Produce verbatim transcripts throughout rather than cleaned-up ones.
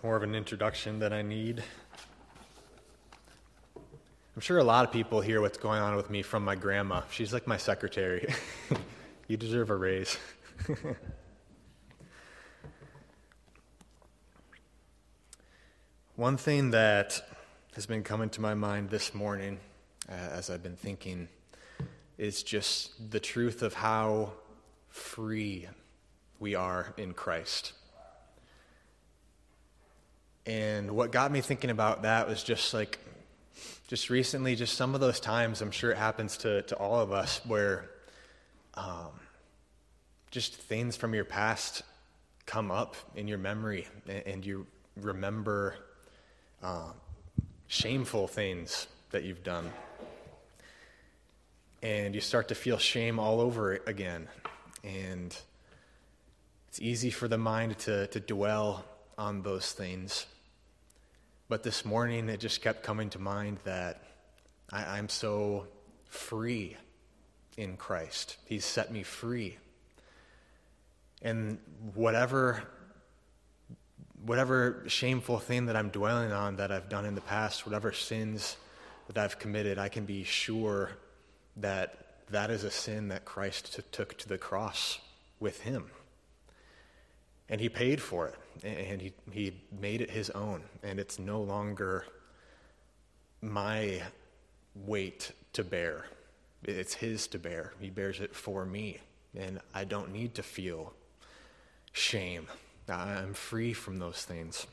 more of an introduction than I need. I'm sure a lot of people hear what's going on with me from my grandma. She's like my secretary. You deserve a raise. One thing that has been coming to my mind this morning uh, as I've been thinking is just the truth of how free we are in Christ. And what got me thinking about that was just like, just recently, just some of those times, I'm sure it happens to, to all of us, where um, just things from your past come up in your memory, and, and you remember uh, shameful things that you've done. And you start to feel shame all over it again. And it's easy for the mind to, to dwell on those things. But this morning, it just kept coming to mind that I, I'm so free in Christ. He's set me free. And whatever, whatever shameful thing that I'm dwelling on that I've done in the past, whatever sins that I've committed, I can be sure that that is a sin that Christ t- took to the cross with him. And he paid for it, and he, he made it his own, and it's no longer my weight to bear. It's his to bear. He bears it for me, and I don't need to feel shame. I'm free from those things.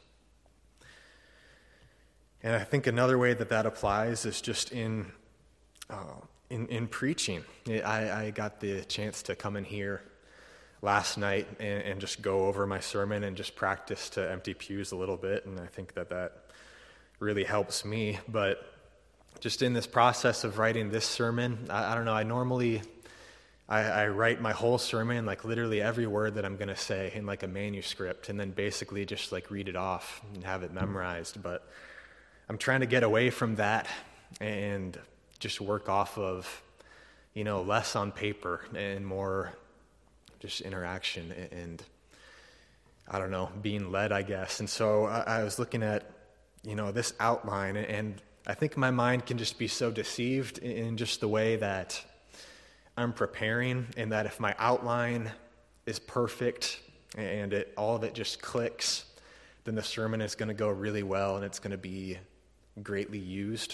And I think another way that that applies is just in uh, in, in preaching. I, I got the chance to come in here last night and, and just go over my sermon and just practice to empty pews a little bit, and I think that that really helps me. But just in this process of writing this sermon, I, I don't know, I normally, I, I write my whole sermon, like literally every word that I'm going to say in like a manuscript, and then basically just like read it off and have it memorized. But I'm trying to get away from that and just work off of, you know, less on paper and more just interaction and, I don't know, being led, I guess. And so I, I was looking at, you know, this outline, and I think my mind can just be so deceived in just the way that I'm preparing, and that if my outline is perfect and it all of it just clicks, then the sermon is going to go really well and it's going to be greatly used.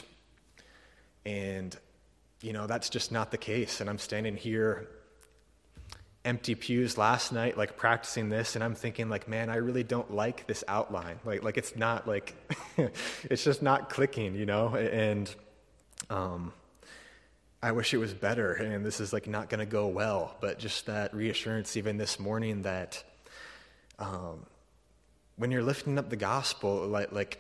And, you know, that's just not the case. And I'm standing here empty pews last night, like practicing this, and I'm thinking like, man, I really don't like this outline. Like, like it's not like, it's just not clicking, you know? And um, I wish it was better, and this is like not going to go well. But just that reassurance even this morning that um, when you're lifting up the gospel, like, like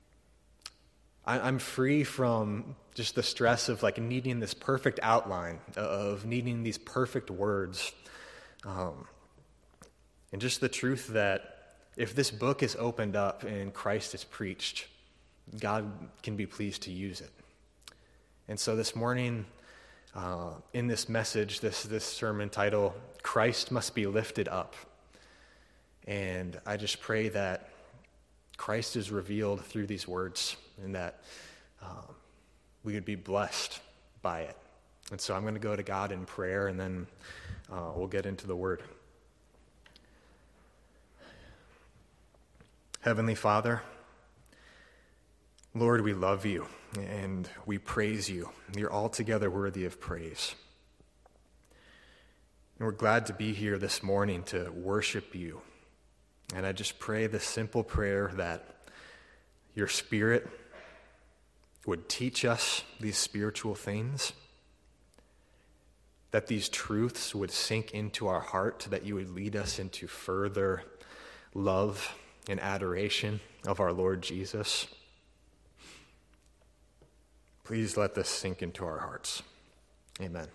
I, I'm free from just the stress of like needing this perfect outline, of needing these perfect words. Um, and just the truth that if this book is opened up and Christ is preached, God can be pleased to use it. And so this morning, uh, in this message, this, this sermon title, Christ Must Be Lifted Up. And I just pray that Christ is revealed through these words, and that um, we would be blessed by it. And so I'm going to go to God in prayer, and then uh, we'll get into the Word. Heavenly Father, Lord, we love you, and we praise you. You're altogether worthy of praise. And we're glad to be here this morning to worship you. And I just pray this simple prayer that your Spirit would teach us these spiritual things, that these truths would sink into our heart, that you would lead us into further love and adoration of our Lord Jesus. Please let this sink into our hearts. Amen.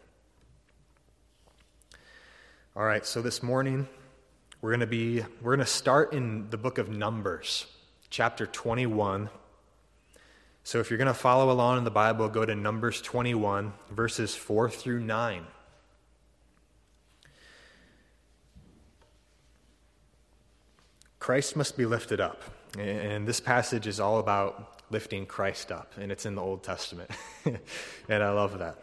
All right, so this morning we're going to be we're going to start in the book of Numbers, chapter twenty-one. So if you're going to follow along in the Bible, go to Numbers twenty-one, verses four through nine. Christ must be lifted up. And this passage is all about lifting Christ up, and it's in the Old Testament. And I love that.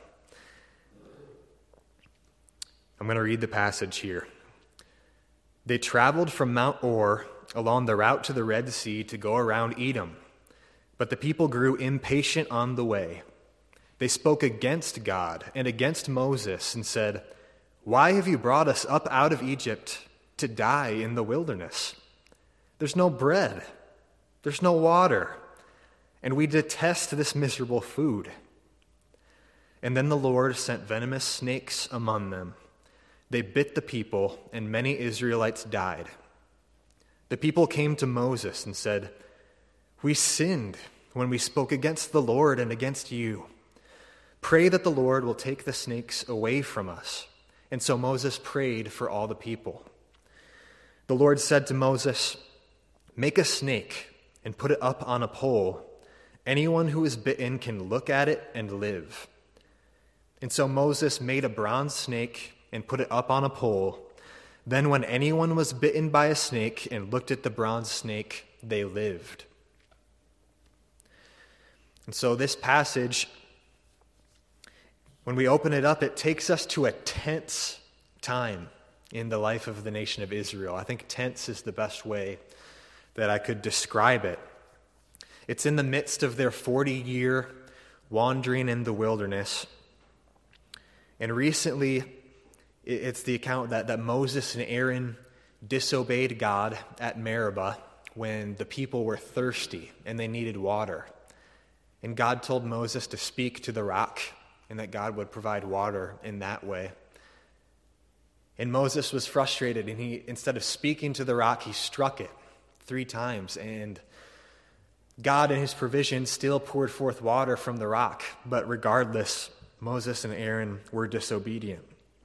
I'm going to read the passage here. They traveled from Mount Or along the route to the Red Sea to go around Edom, but the people grew impatient on the way. They spoke against God and against Moses and said, "Why have you brought us up out of Egypt to die in the wilderness? There's no bread, there's no water, and we detest this miserable food." And then the Lord sent venomous snakes among them. They bit the people, and many Israelites died. The people came to Moses and said, "We sinned when we spoke against the Lord and against you. Pray that the Lord will take the snakes away from us." And so Moses prayed for all the people. The Lord said to Moses, "Make a snake and put it up on a pole. Anyone who is bitten can look at it and live." And so Moses made a bronze snake and put it up on a pole. Then when anyone was bitten by a snake and looked at the bronze snake, they lived. And so this passage, when we open it up, it takes us to a tense time in the life of the nation of Israel. I think tense is the best way that I could describe it. It's in the midst of their forty-year wandering in the wilderness. And recently, it's the account that, that Moses and Aaron disobeyed God at Meribah when the people were thirsty and they needed water. And God told Moses to speak to the rock and that God would provide water in that way. And Moses was frustrated, and he, instead of speaking to the rock, he struck it three times. And God, in his provision, still poured forth water from the rock. But regardless, Moses and Aaron were disobedient.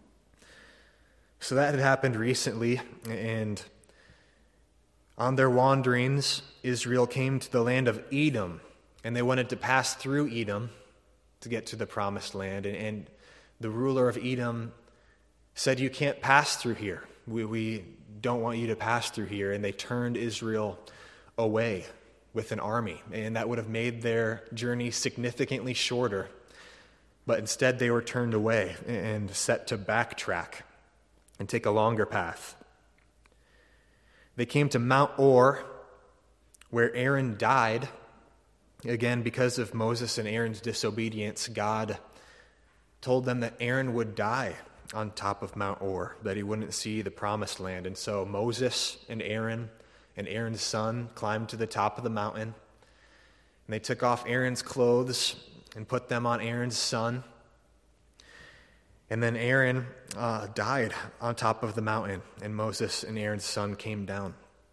So that had happened recently, and on their wanderings, Israel came to the land of Edom, and they wanted to pass through Edom to get to the promised land. And, and the ruler of Edom said, "You can't pass through here. We, we don't want you to pass through here." And they turned Israel away with an army, and that would have made their journey significantly shorter. But instead, they were turned away and set to backtrack and take a longer path. They came to Mount Or, where Aaron died. Again, because of Moses and Aaron's disobedience, God told them that Aaron would die on top of Mount Or, that he wouldn't see the promised land. And so Moses and Aaron and Aaron's son climbed to the top of the mountain, and they took off Aaron's clothes and put them on Aaron's son. And then Aaron uh, died on top of the mountain, and Moses and Aaron's son came down.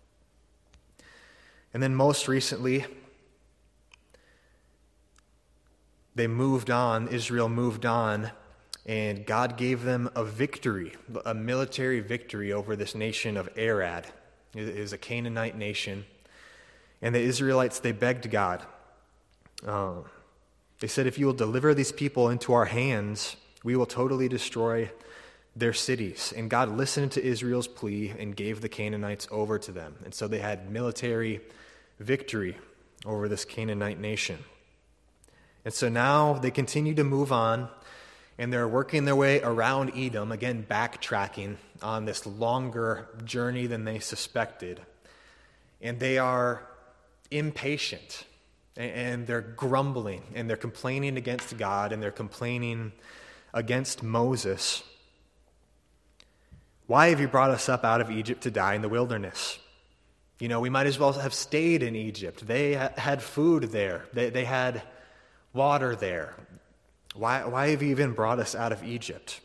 And then most recently, they moved on, Israel moved on, and God gave them a victory, a military victory over this nation of Arad. It is a Canaanite nation. And the Israelites, they begged God. Uh, they said, "If you will deliver these people into our hands, we will totally destroy their cities." And God listened to Israel's plea and gave the Canaanites over to them. And so they had military victory over this Canaanite nation. And so now they continue to move on, and they're working their way around Edom, again backtracking on this longer journey than they suspected. And they are impatient, and they're grumbling, and they're complaining against God, and they're complaining against Moses. "Why have you brought us up out of Egypt to die in the wilderness? You know, we might as well have stayed in Egypt. They ha- had food there. They, they had water there. Why, why have you even brought us out of Egypt?"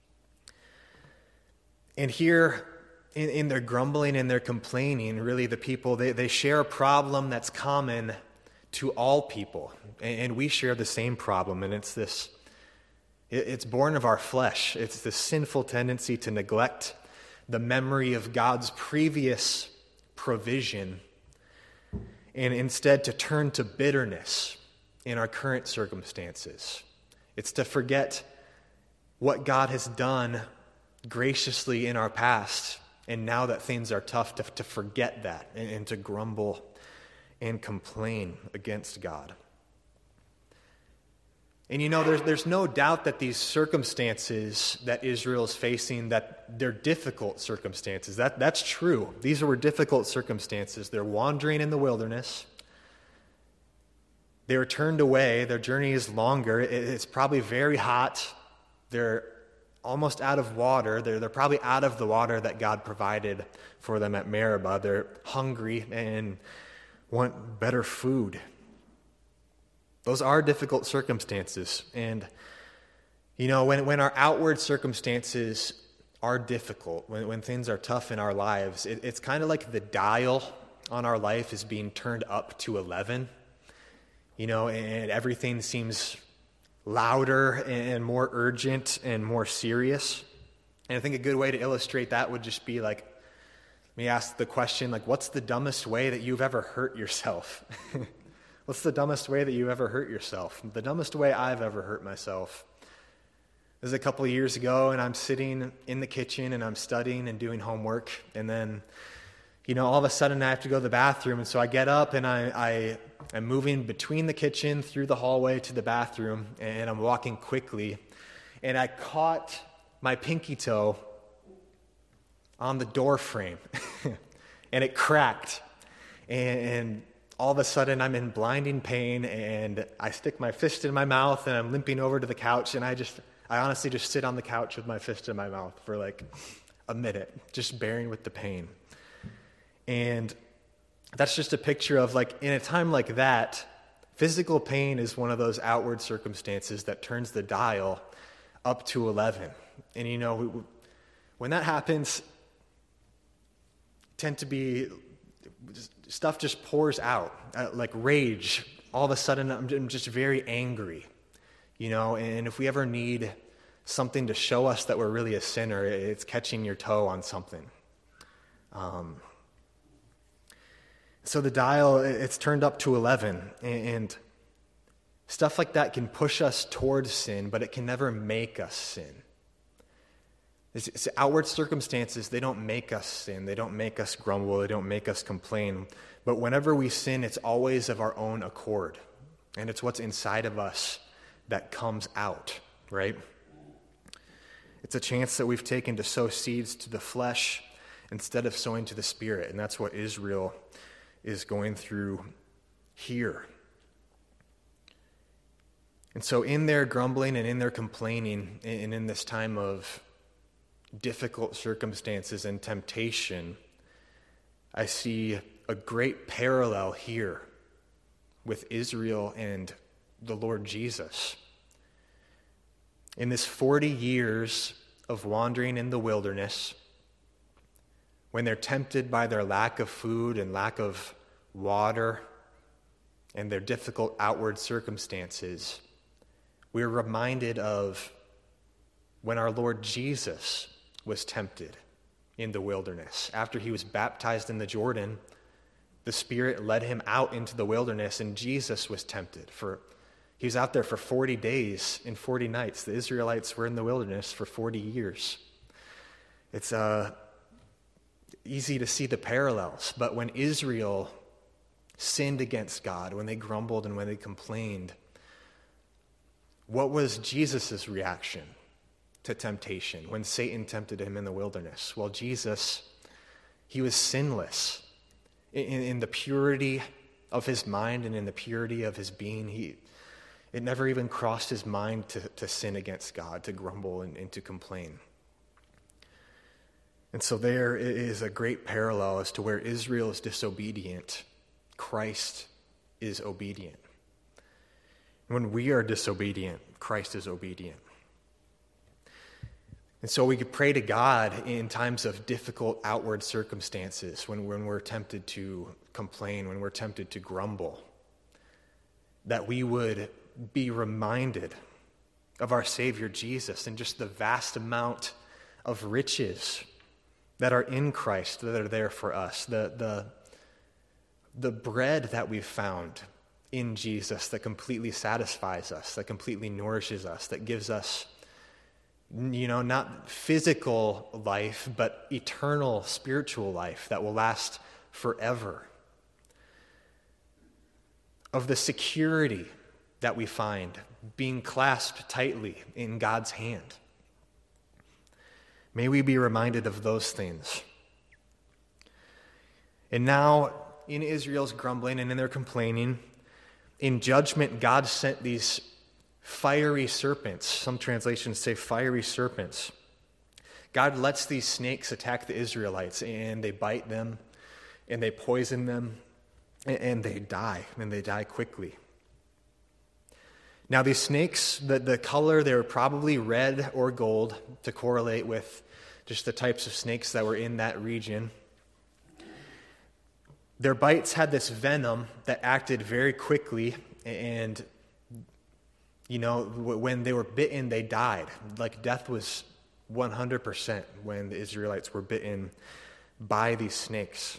And here, in, in their grumbling and their complaining, really the people, they, they share a problem that's common to all people. And, and we share the same problem, and it's this It's born of our flesh. It's the sinful tendency to neglect the memory of God's previous provision and instead to turn to bitterness in our current circumstances. It's to forget what God has done graciously in our past And now that things are tough, to, to forget that and, and to grumble and complain against God. And you know, there's, there's no doubt that these circumstances that Israel is facing, that they're difficult circumstances. That, that's true. These were difficult circumstances. They're wandering in the wilderness. They were turned away. Their journey is longer. It, it's probably very hot. They're almost out of water. They're, they're probably out of the water that God provided for them at Meribah. They're hungry and want better food. Those are difficult circumstances. And, you know, when, when our outward circumstances are difficult, when, when things are tough in our lives, it, it's kind of like the dial on our life is being turned up to eleven, you know, and everything seems louder and more urgent and more serious. And I think a good way to illustrate that would just be like, let me ask the question, like, what's the dumbest way that you've ever hurt yourself? What's the dumbest way that you ever hurt yourself? The dumbest way I've ever hurt myself is a couple of years ago, and I'm sitting in the kitchen, and I'm studying and doing homework, and then, you know, all of a sudden I have to go to the bathroom, and so I get up, and I, I am moving between the kitchen, through the hallway to the bathroom, and I'm walking quickly, and I caught my pinky toe on the door frame, and it cracked, and, and all of a sudden, I'm in blinding pain, and I stick my fist in my mouth, and I'm limping over to the couch, and I just, I honestly just sit on the couch with my fist in my mouth for like a minute, just bearing with the pain. And that's just a picture of, like, in a time like that, physical pain is one of those outward circumstances that turns the dial up to eleven. And, you know, we, we, when that happens, tend to be... stuff just pours out, uh, like rage. All of a sudden, I'm, I'm just very angry, you know, and if we ever need something to show us that we're really a sinner, it's catching your toe on something. Um, so the dial, it's turned up to eleven, and, and stuff like that can push us towards sin, but it can never make us sin. It's, it's outward circumstances, they don't make us sin. They don't make us grumble. They don't make us complain. But whenever we sin, it's always of our own accord. And it's what's inside of us that comes out, right? It's a chance that we've taken to sow seeds to the flesh instead of sowing to the Spirit. And that's what Israel is going through here. And so in their grumbling and in their complaining, and in this time of difficult circumstances and temptation, I see a great parallel here with Israel and the Lord Jesus. In this forty years of wandering in the wilderness, when they're tempted by their lack of food and lack of water and their difficult outward circumstances, we're reminded of when our Lord Jesus was tempted in the wilderness. After he was baptized in the Jordan, the Spirit led him out into the wilderness, and Jesus was tempted. For he was out there for forty days and forty nights. The Israelites were in the wilderness for forty years. It's uh, easy to see the parallels, but when Israel sinned against God, when they grumbled and when they complained, what was Jesus' reaction to temptation when Satan tempted him in the wilderness? Well, Jesus, he was sinless in, in the purity of his mind and in the purity of his being. He, it never even crossed his mind to, to sin against God, to grumble and, and to complain. And so there is a great parallel as to where Israel is disobedient, Christ is obedient. When we are disobedient, Christ is obedient. And so we could pray to God in times of difficult outward circumstances, when, when we're tempted to complain, when we're tempted to grumble, that we would be reminded of our Savior Jesus and just the vast amount of riches that are in Christ that are there for us, the, the, the bread that we've found in Jesus that completely satisfies us, that completely nourishes us, that gives us You know, not physical life, but eternal spiritual life that will last forever. Of the security that we find being clasped tightly in God's hand. May we be reminded of those things. And now, in Israel's grumbling and in their complaining, in judgment, God sent these fiery serpents. Some translations say fiery serpents. God lets these snakes attack the Israelites, and they bite them, and they poison them, and they die, and they die quickly. Now, these snakes, the, the color, they were probably red or gold to correlate with just the types of snakes that were in that region. Their bites had this venom that acted very quickly, and, you know, when they were bitten, they died. Like, death was one hundred percent when the Israelites were bitten by these snakes.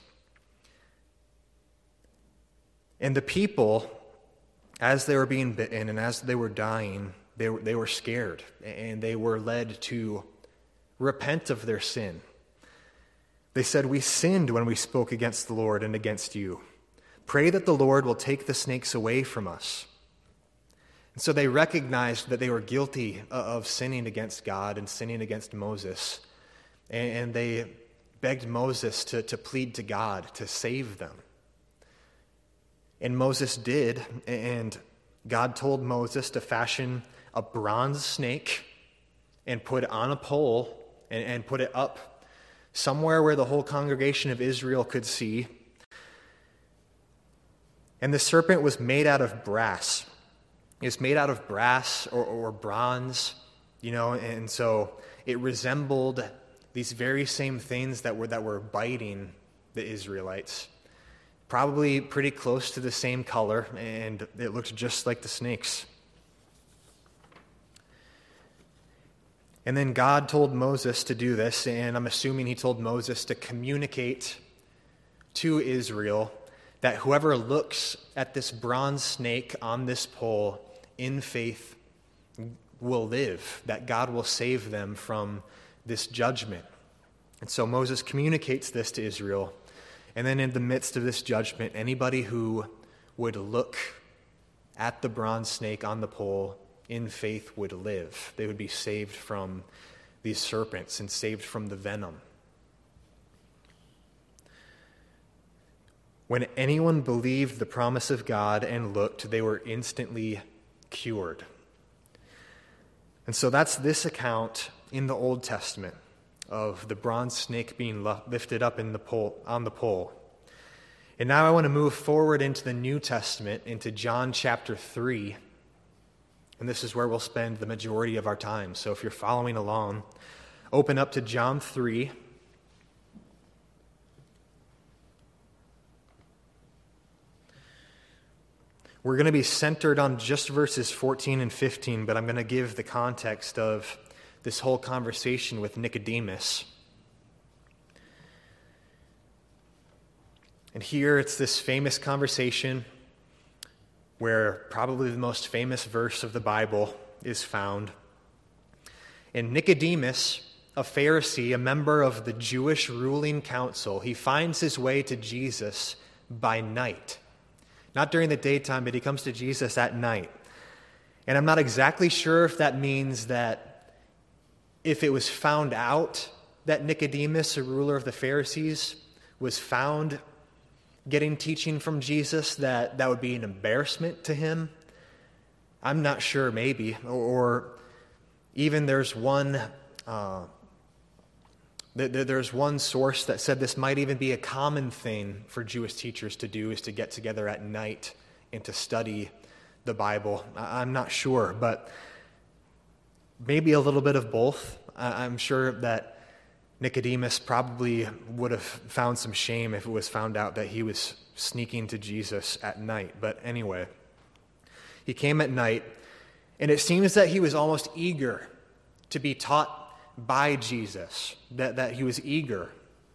And the people, as they were being bitten and as they were dying, they were, they were scared, and they were led to repent of their sin. They said, "We sinned when we spoke against the Lord and against you. Pray that the Lord will take the snakes away from us." And so they recognized that they were guilty of sinning against God and sinning against Moses. And they begged Moses to, to plead to God to save them. And Moses did, and God told Moses to fashion a bronze snake and put it on a pole and, and put it up somewhere where the whole congregation of Israel could see. And the serpent was made out of brass. It's made out of brass or, or bronze, you know, and so it resembled these very same things that were that were biting the Israelites. Probably pretty close to the same color, and it looked just like the snakes. And then God told Moses to do this, and I'm assuming he told Moses to communicate to Israel that whoever looks at this bronze snake on this pole in faith will live, that God will save them from this judgment. And so Moses communicates this to Israel. And then in the midst of this judgment, anybody who would look at the bronze snake on the pole in faith would live. They would be saved from these serpents and saved from the venom. When anyone believed the promise of God and looked, they were instantly cured. And so that's this account in the Old Testament of the bronze snake being lifted up in the pole, on the pole. And now I want to move forward into the New Testament, into John chapter three. And this is where we'll spend the majority of our time. So if you're following along, open up to John three. We're going to be centered on just verses fourteen and fifteen, but I'm going to give the context of this whole conversation with Nicodemus. And here it's this famous conversation where probably the most famous verse of the Bible is found. And Nicodemus, a Pharisee, a member of the Jewish ruling council, he finds his way to Jesus by night. Not during the daytime, but he comes to Jesus at night. And I'm not exactly sure if that means that if it was found out that Nicodemus, a ruler of the Pharisees, was found getting teaching from Jesus, that that would be an embarrassment to him. I'm not sure, maybe. Or, or even there's one uh, th- th- there's one source that said this might even be a common thing for Jewish teachers to do, is to get together at night and to study the Bible. I- I'm not sure, but maybe a little bit of both. I- I'm sure that Nicodemus probably would have found some shame if it was found out that he was sneaking to Jesus at night. But anyway, he came at night, and it seems that he was almost eager to be taught by Jesus, that, that he was eager.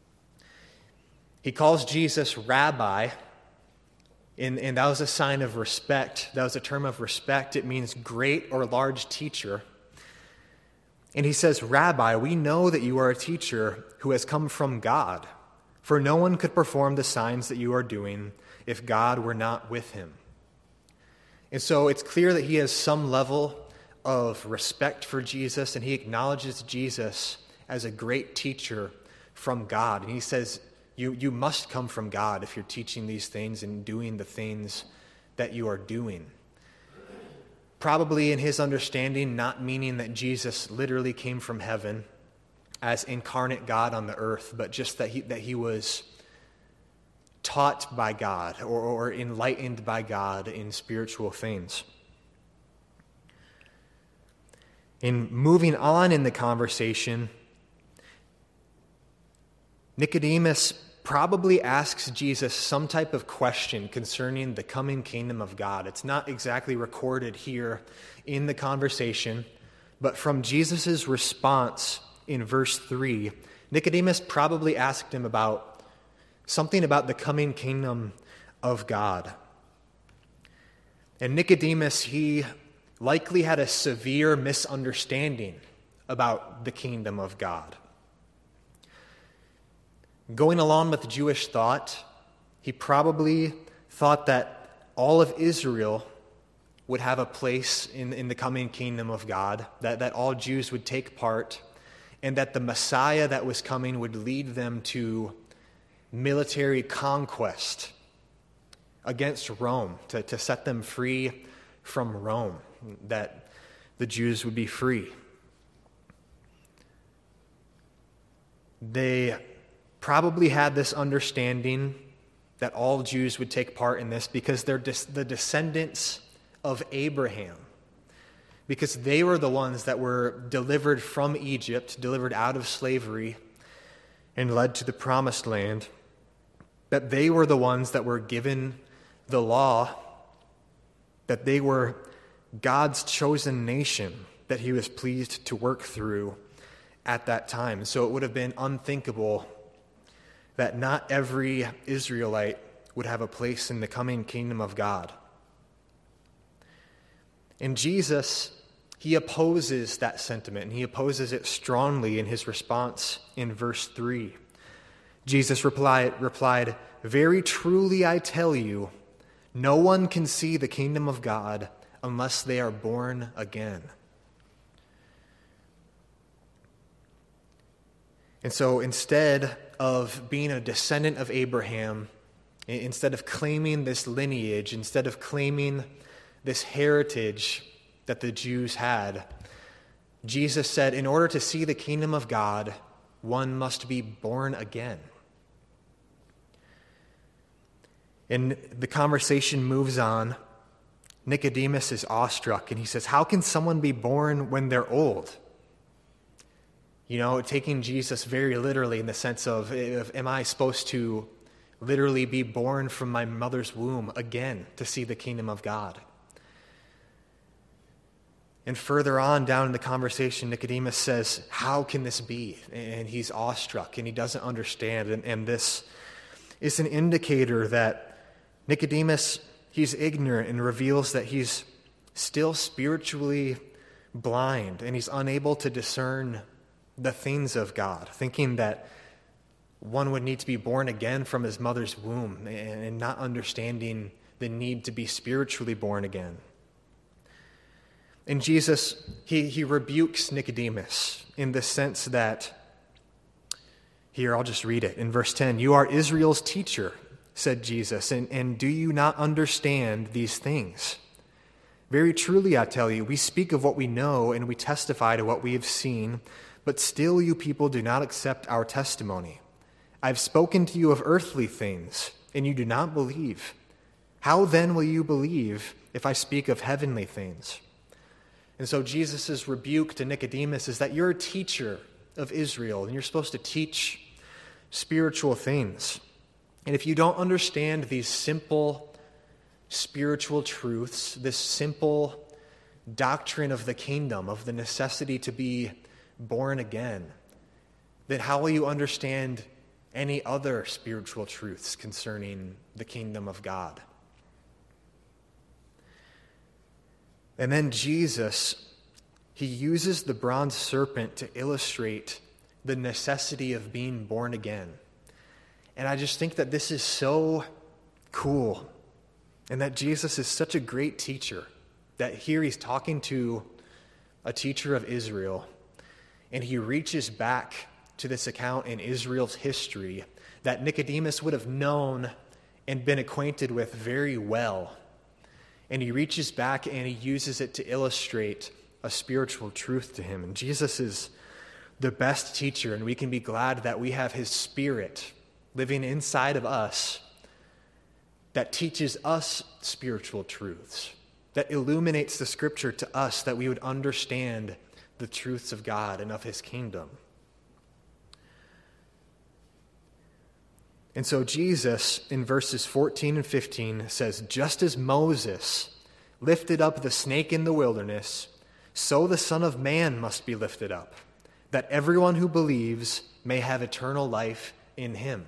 He calls Jesus Rabbi, and, and that was a sign of respect. That was a term of respect. It means great or large teacher. And he says, "Rabbi, we know that you are a teacher who has come from God, for no one could perform the signs that you are doing if God were not with him." And so it's clear that he has some level of respect for Jesus, and he acknowledges Jesus as a great teacher from God. And he says, you, you must come from God if you're teaching these things and doing the things that you are doing. Probably in his understanding, not meaning that Jesus literally came from heaven as incarnate God on the earth, but just that he, that he was taught by God or, or enlightened by God in spiritual things. In moving on in the conversation, Nicodemus probably asks Jesus some type of question concerning the coming kingdom of God. It's not exactly recorded here in the conversation, but from Jesus' response in verse three, Nicodemus probably asked him about something about the coming kingdom of God. And Nicodemus, he likely had a severe misunderstanding about the kingdom of God. Going along with Jewish thought, he probably thought that all of Israel would have a place in, in the coming kingdom of God, that, that all Jews would take part, and that the Messiah that was coming would lead them to military conquest against Rome, to, to set them free from Rome, that the Jews would be free. They probably had this understanding that all Jews would take part in this because they're des- the descendants of Abraham, because they were the ones that were delivered from Egypt, delivered out of slavery, and led to the promised land, that they were the ones that were given the law, that they were God's chosen nation that he was pleased to work through at that time. So it would have been unthinkable that not every Israelite would have a place in the coming kingdom of God. And Jesus, he opposes that sentiment, and he opposes it strongly in his response in verse three. Jesus replied, replied, "Very truly I tell you, no one can see the kingdom of God unless they are born again." And so instead of being a descendant of Abraham, instead of claiming this lineage, instead of claiming this heritage that the Jews had, Jesus said, in order to see the kingdom of God, one must be born again. And the conversation moves on. Nicodemus is awestruck, and he says, "How can someone be born when they're old?" You know, taking Jesus very literally in the sense of, am I supposed to literally be born from my mother's womb again to see the kingdom of God? And further on down in the conversation, Nicodemus says, "How can this be?" And he's awestruck, and he doesn't understand. And, and this is an indicator that Nicodemus, he's ignorant, and reveals that he's still spiritually blind, and he's unable to discern the things of God, thinking that one would need to be born again from his mother's womb, and not understanding the need to be spiritually born again. And Jesus, he, he rebukes Nicodemus in the sense that, here, I'll just read it. In verse ten, "You are Israel's teacher," said Jesus, and, and do you not understand these things? Very truly, I tell you, we speak of what we know and we testify to what we have seen, but still you people do not accept our testimony. I've spoken to you of earthly things, and you do not believe. How then will you believe if I speak of heavenly things? And so Jesus' rebuke to Nicodemus is that you're a teacher of Israel, and you're supposed to teach spiritual things. And if you don't understand these simple spiritual truths, this simple doctrine of the kingdom, of the necessity to be born again, then how will you understand any other spiritual truths concerning the kingdom of God? And then Jesus, he uses the bronze serpent to illustrate the necessity of being born again. And I just think that this is so cool, and that Jesus is such a great teacher, that here he's talking to a teacher of Israel, and he reaches back to this account in Israel's history that Nicodemus would have known and been acquainted with very well. And he reaches back and he uses it to illustrate a spiritual truth to him. And Jesus is the best teacher, and we can be glad that we have his Spirit living inside of us that teaches us spiritual truths, that illuminates the Scripture to us, that we would understand the truths of God and of his kingdom. And so Jesus, in verses fourteen and fifteen, says, "Just as Moses lifted up the snake in the wilderness, so the Son of Man must be lifted up, that everyone who believes may have eternal life in him."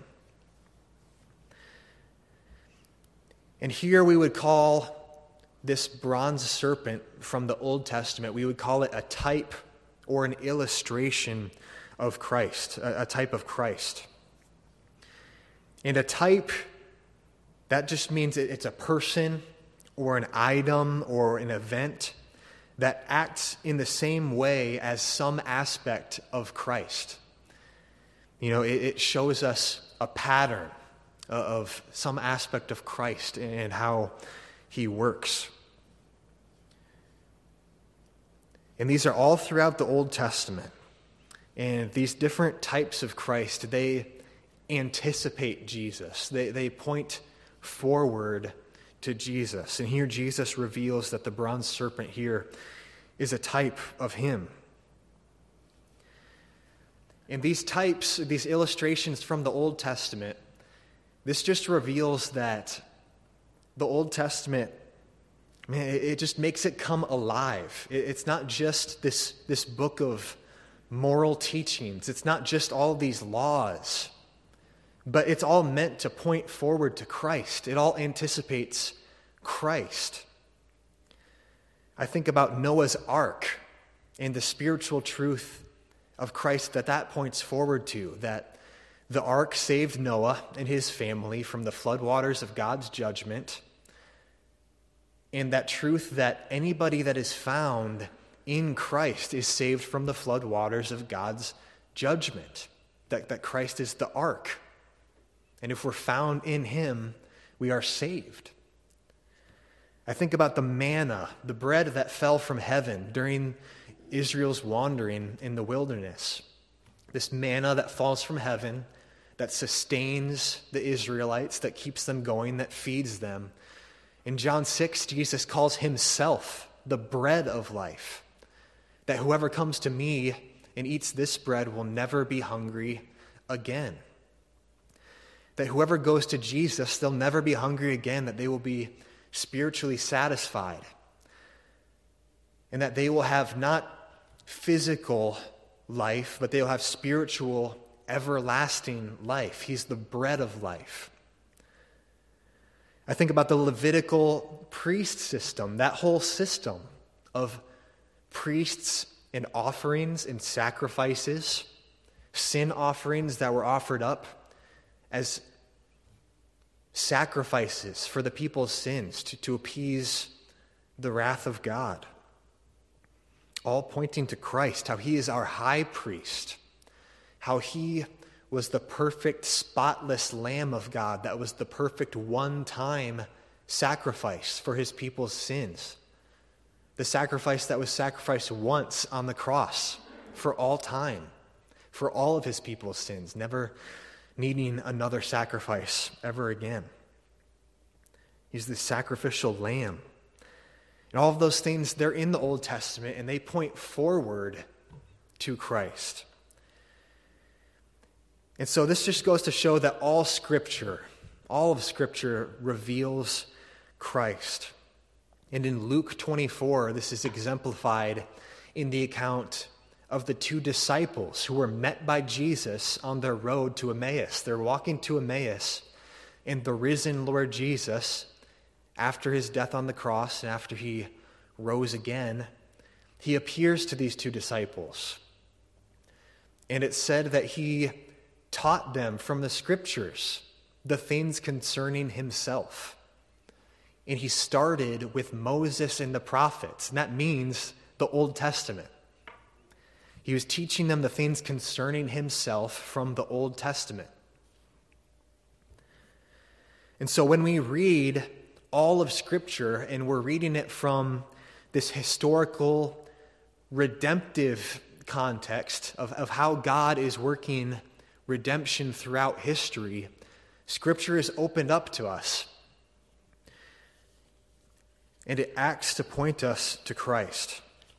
And here we would call this bronze serpent from the Old Testament, we would call it a type or an illustration of Christ, a, a type of Christ. And a type, that just means it's a person or an item or an event that acts in the same way as some aspect of Christ. You know, it, it shows us a pattern of some aspect of Christ and how he works. And these are all throughout the Old Testament. And these different types of Christ, they anticipate Jesus. They, they point forward to Jesus. And here Jesus reveals that the bronze serpent here is a type of him. And these types, these illustrations from the Old Testament, this just reveals that the Old Testament, man, it just makes it come alive. It's not just this, this book of moral teachings. It's not just all these laws. But it's all meant to point forward to Christ. It all anticipates Christ. I think about Noah's Ark and the spiritual truth of Christ that that points forward to, that the ark saved Noah and his family from the floodwaters of God's judgment, and that truth that anybody that is found in Christ is saved from the floodwaters of God's judgment, that, that Christ is the ark. And if we're found in him, we are saved. I think about the manna, the bread that fell from heaven during Israel's wandering in the wilderness. This manna that falls from heaven, that sustains the Israelites, that keeps them going, that feeds them. In John six, Jesus calls himself the bread of life, that whoever comes to me and eats this bread will never be hungry again. That whoever goes to Jesus, they'll never be hungry again, that they will be spiritually satisfied, and that they will have not physical life, but they will have spiritual, everlasting life. He's the bread of life. I think about the Levitical priest system, that whole system of priests and offerings and sacrifices, sin offerings that were offered up as sacrifices for the people's sins to, to appease the wrath of God. All pointing to Christ, how he is our high priest, how he was the perfect, spotless Lamb of God that was the perfect one-time sacrifice for his people's sins. The sacrifice that was sacrificed once on the cross for all time, for all of his people's sins, never needing another sacrifice ever again. He's the sacrificial lamb. And all of those things, they're in the Old Testament, and they point forward to Christ. And so this just goes to show that all Scripture, all of Scripture reveals Christ. And in Luke twenty-four, this is exemplified in the account of the two disciples who were met by Jesus on their road to Emmaus. They're walking to Emmaus, and the risen Lord Jesus, after his death on the cross and after he rose again, he appears to these two disciples. And it said that he taught them from the scriptures the things concerning himself. And he started with Moses and the prophets, and that means the Old Testament. He was teaching them the things concerning himself from the Old Testament. And so when we read all of Scripture and we're reading it from this historical, redemptive context of, of how God is working redemption throughout history, Scripture is opened up to us. And it acts to point us to Christ.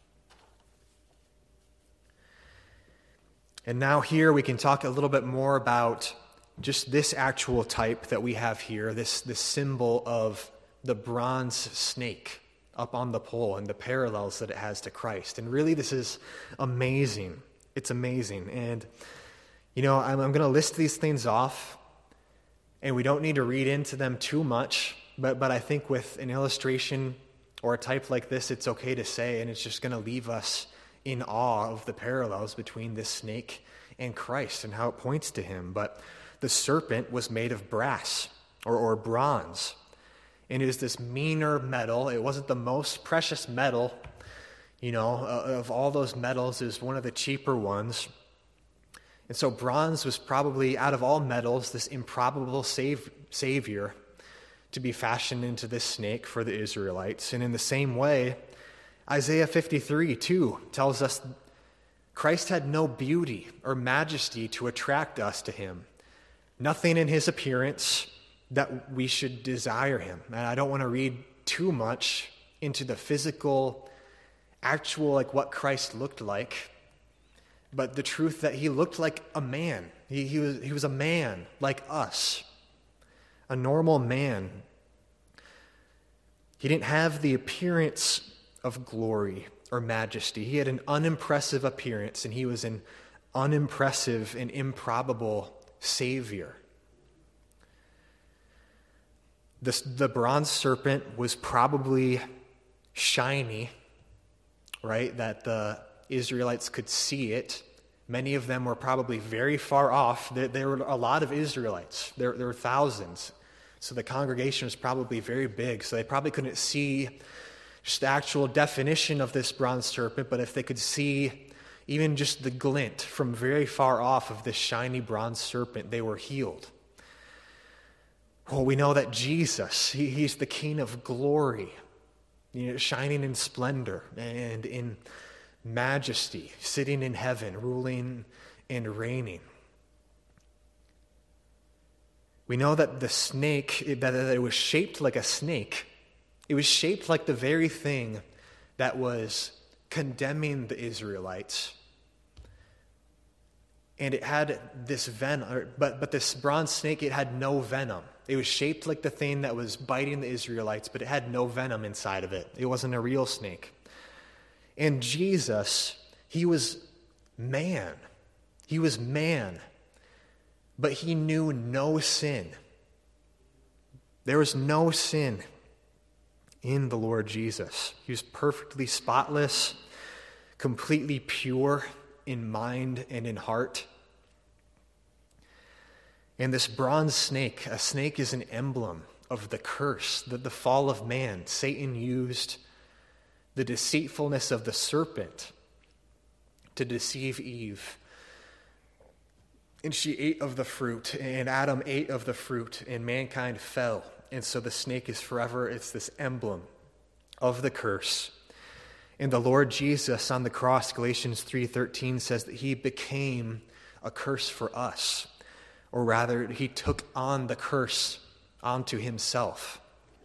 And now here we can talk a little bit more about just this actual type that we have here, this, this symbol of the bronze snake up on the pole and the parallels that it has to Christ. And really this is amazing. It's amazing. And, you know, I'm, I'm going to list these things off, and we don't need to read into them too much, but, but I think with an illustration or a type like this, it's okay to say, and it's just going to leave us in awe of the parallels between this snake and Christ and how it points to him. But the serpent was made of brass or, or bronze. And it is this meaner metal. It wasn't the most precious metal, you know, uh, of all those metals, is one of the cheaper ones. And so bronze was probably, out of all metals, this improbable save, savior to be fashioned into this snake for the Israelites. And in the same way, Isaiah fifty-three, too, tells us Christ had no beauty or majesty to attract us to him. Nothing in his appearance that we should desire him. And I don't want to read too much into the physical, actual, like what Christ looked like, but the truth that he looked like a man. He, he was, he was a man like us, a normal man. He didn't have the appearance of glory or majesty. He had an unimpressive appearance, and he was an unimpressive and improbable Savior. This, the bronze serpent was probably shiny, right, that the Israelites could see it. Many of them were probably very far off. There, there were a lot of Israelites. There, there were thousands. So the congregation was probably very big, so they probably couldn't see just the actual definition of this bronze serpent, but if they could see even just the glint from very far off of this shiny bronze serpent, they were healed. Well, we know that Jesus, he, he's the King of glory, you know, shining in splendor and in majesty, sitting in heaven, ruling and reigning. We know that the snake, that it was shaped like a snake. It was shaped like the very thing that was condemning the Israelites. And it had this venom, but, but this bronze snake, it had no venom. It was shaped like the thing that was biting the Israelites, but it had no venom inside of it. It wasn't a real snake. And Jesus, he was man. He was man, but he knew no sin. There was no sin in the Lord Jesus. He was perfectly spotless, completely pure in mind and in heart. And this bronze snake, a snake is an emblem of the curse, the, the fall of man. Satan used the deceitfulness of the serpent to deceive Eve. And she ate of the fruit, and Adam ate of the fruit, and mankind fell. And so the snake is forever, it's this emblem of the curse. And the Lord Jesus on the cross, Galatians three thirteen says that he became a curse for us. Or rather, he took on the curse onto himself.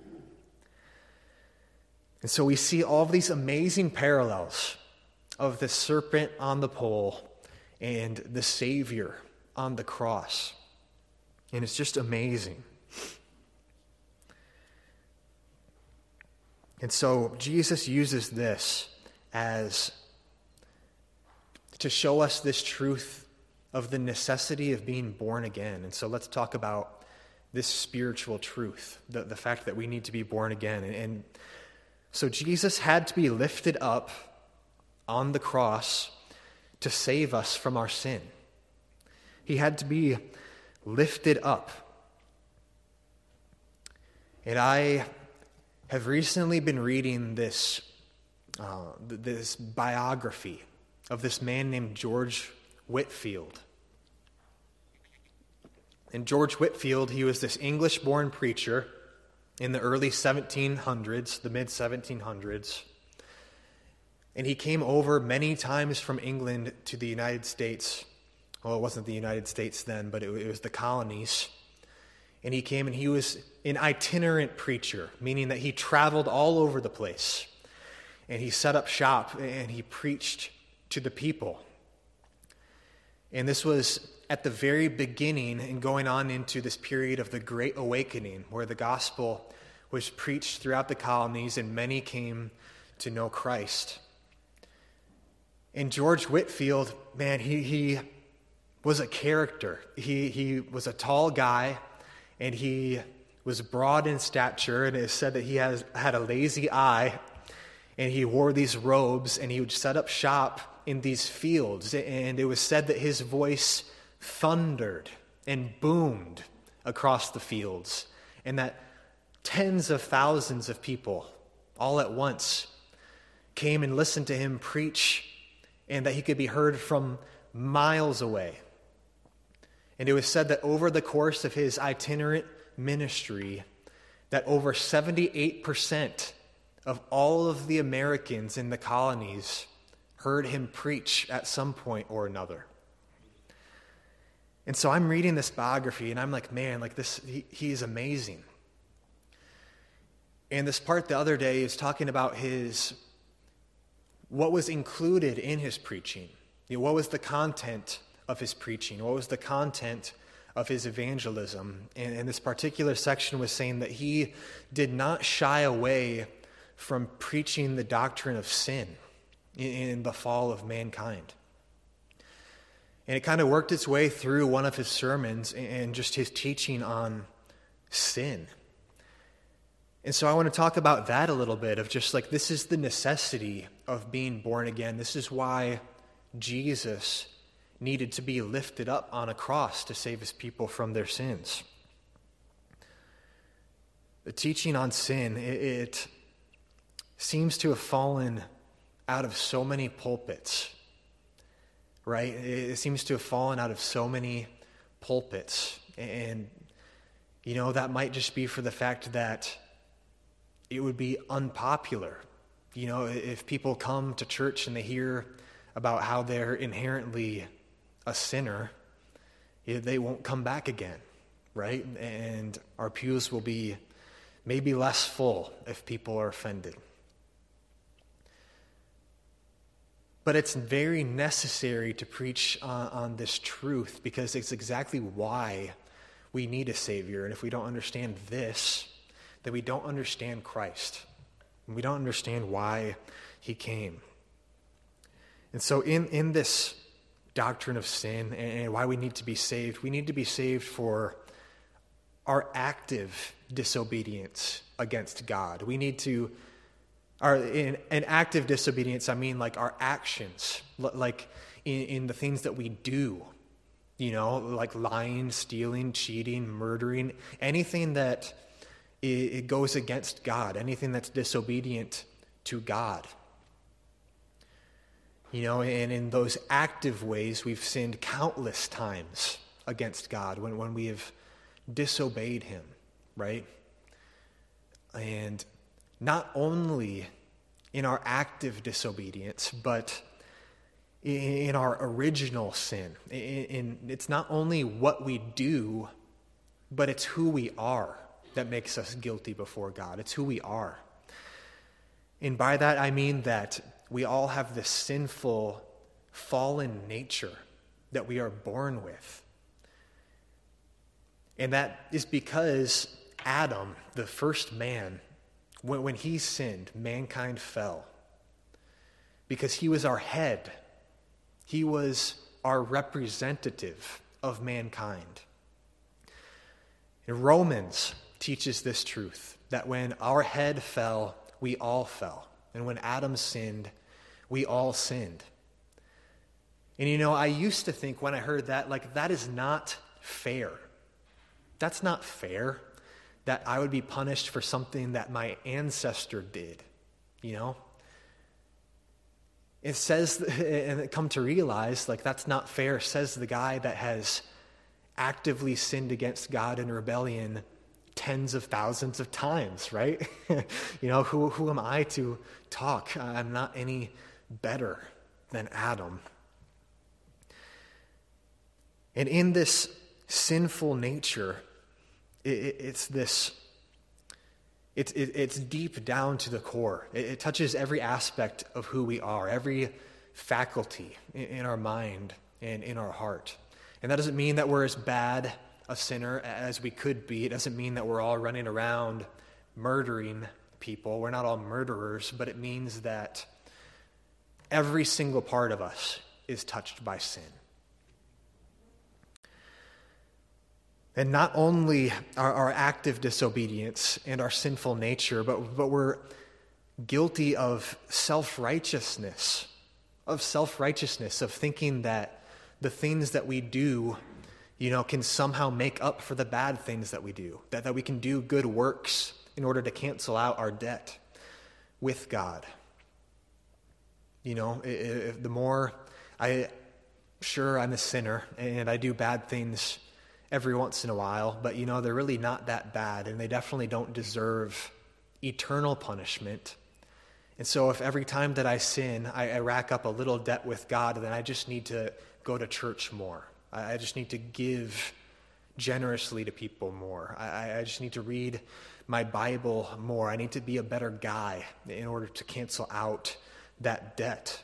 And so we see all of these amazing parallels of the serpent on the pole and the Savior on the cross. And it's just amazing. And so Jesus uses this as to show us this truth of the necessity of being born again. And so let's talk about this spiritual truth, the, the fact that we need to be born again. And, and so Jesus had to be lifted up on the cross to save us from our sin. He had to be lifted up. And I have recently been reading this, uh, this biography of this man named George Whitefield. And George Whitefield, he was this English-born preacher in the early seventeen hundreds, the mid seventeen hundreds. And he came over many times from England to the United States. Well, it wasn't the United States then, but it, it was the colonies. And he came and he was an itinerant preacher, meaning that he traveled all over the place. And he set up shop and he preached to the people. And this was at the very beginning and going on into this period of the Great Awakening, where the gospel was preached throughout the colonies and many came to know Christ. And George Whitefield, man, he he was a character. He he was a tall guy, and he was broad in stature, and it is said that he has had a lazy eye, and he wore these robes, and he would set up shop in these fields, and it was said that his voice thundered and boomed across the fields, and that tens of thousands of people all at once came and listened to him preach, and that he could be heard from miles away. And it was said that over the course of his itinerant ministry, that over seventy-eight percent of all of the Americans in the colonies heard him preach at some point or another. And so I'm reading this biography, and I'm like, man, like this, he, he is amazing. And this part the other day is talking about his, what was included in his preaching. You know, what was the content of his preaching? What was the content of his evangelism? And, and this particular section was saying that he did not shy away from preaching the doctrine of sin in, in the fall of mankind. And it kind of worked its way through one of his sermons and just his teaching on sin. And so I want to talk about that a little bit, of just like, this is the necessity of being born again. This is why Jesus needed to be lifted up on a cross to save his people from their sins. The teaching on sin, it, it seems to have fallen out of so many pulpits, right? It seems to have fallen out of so many pulpits. And, you know, that might just be for the fact that it would be unpopular. You know, if people come to church and they hear about how they're inherently a sinner, they won't come back again, right? And our pews will be maybe less full if people are offended. But it's very necessary to preach on, on this truth, because it's exactly why we need a Savior. And if we don't understand this, then we don't understand Christ. We don't understand why he came. And so in, in this doctrine of sin and why we need to be saved, we need to be saved for our active disobedience against God. We need to, our in, in active disobedience, I mean like our actions, like in, in the things that we do, you know, like lying, stealing, cheating, murdering, anything that it goes against God, anything that's disobedient to God. You know, and in those active ways, we've sinned countless times against God when, when we have disobeyed him, right? And not only in our active disobedience, but in our original sin. In, in, it's not only what we do, but it's who we are that makes us guilty before God. It's who we are. And by that I mean that we all have this sinful, fallen nature that we are born with. And that is because Adam, the first man, when, when he sinned, mankind fell. Because he was our head. He was our representative of mankind. In Romans teaches this truth, that when our head fell, we all fell. And when Adam sinned, We all sinned. And you know, I used to think when I heard that, like, that is not fair. That's not fair that I would be punished for something that my ancestor did, you know? It says, and come to realize, like, that's not fair, says the guy that has actively sinned against God in rebellion tens of thousands of times, right? You know, who, who am I to talk? I'm not any better than Adam. And in this sinful nature, it, it, it's this, it, it, it's deep down to the core. It, it touches every aspect of who we are, every faculty in, in our mind and in our heart. And that doesn't mean that we're as bad a sinner as we could be. It doesn't mean that we're all running around murdering people. We're not all murderers, but it means that every single part of us is touched by sin. And not only our, our active disobedience and our sinful nature, but, but we're guilty of self-righteousness, of self-righteousness, of thinking that the things that we do, you know, can somehow make up for the bad things that we do, that, that we can do good works in order to cancel out our debt with God. You know, if the more I, sure, I'm a sinner and I do bad things every once in a while, but you know, they're really not that bad, and they definitely don't deserve eternal punishment. And so if every time that I sin, I, I rack up a little debt with God, then I just need to go to church more. I, I just need to give generously to people more. I, I just need to read my Bible more. I need to be a better guy in order to cancel out that debt.